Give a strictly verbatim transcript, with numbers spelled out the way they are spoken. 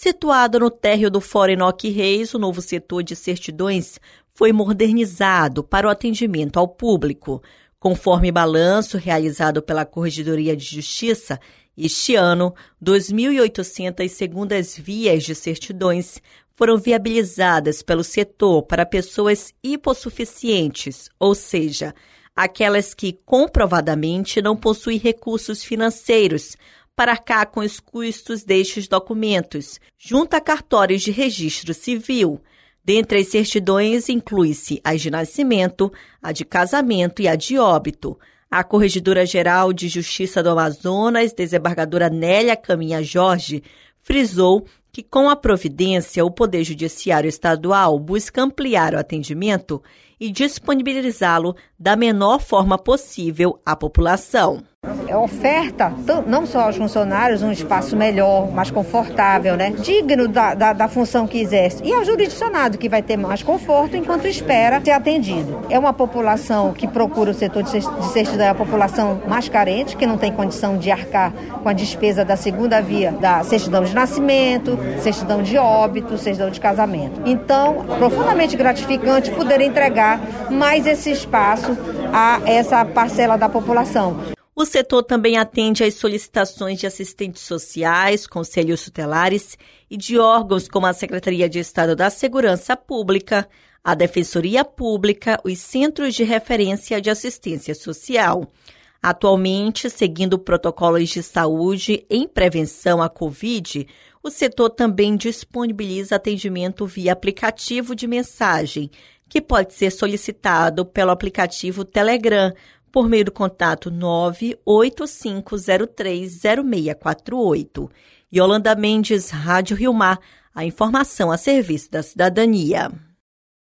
Situado no térreo do Fórum Enoque Reis, o novo setor de certidões foi modernizado para o atendimento ao público. Conforme balanço realizado pela Corregedoria de Justiça, este ano, dois mil e oitocentas segundas vias de certidões foram viabilizadas pelo setor para pessoas hipossuficientes, ou seja, aquelas que comprovadamente não possuem recursos financeiros para arcar com os custos destes documentos, junto a cartórios de registro civil. Dentre as certidões, inclui-se a de nascimento, a de casamento e a de óbito. A Corregedora-Geral de Justiça do Amazonas, desembargadora Nélia Caminha Jorge, frisou que, com a providência, o Poder Judiciário Estadual busca ampliar o atendimento e disponibilizá-lo da menor forma possível à população. Oferta, não só aos funcionários, um espaço melhor, mais confortável, né? Digno da, da, da função que exerce. E ao jurisdicionado, que vai ter mais conforto enquanto espera ser atendido. É uma população que procura o setor de certidão, é a população mais carente, que não tem condição de arcar com a despesa da segunda via, da certidão de nascimento, certidão de óbito, certidão de casamento. Então, profundamente gratificante poder entregar mais esse espaço a essa parcela da população. O setor também atende às solicitações de assistentes sociais, conselhos tutelares e de órgãos como a Secretaria de Estado da Segurança Pública, a Defensoria Pública, os Centros de Referência de Assistência Social. Atualmente, seguindo protocolos de saúde em prevenção à Covid, o setor também disponibiliza atendimento via aplicativo de mensagem, que pode ser solicitado pelo aplicativo Telegram, por meio do contato nove oito cinco zero três zero seis quatro oito. Yolanda Mendes, Rádio Rio Mar, a informação a serviço da cidadania.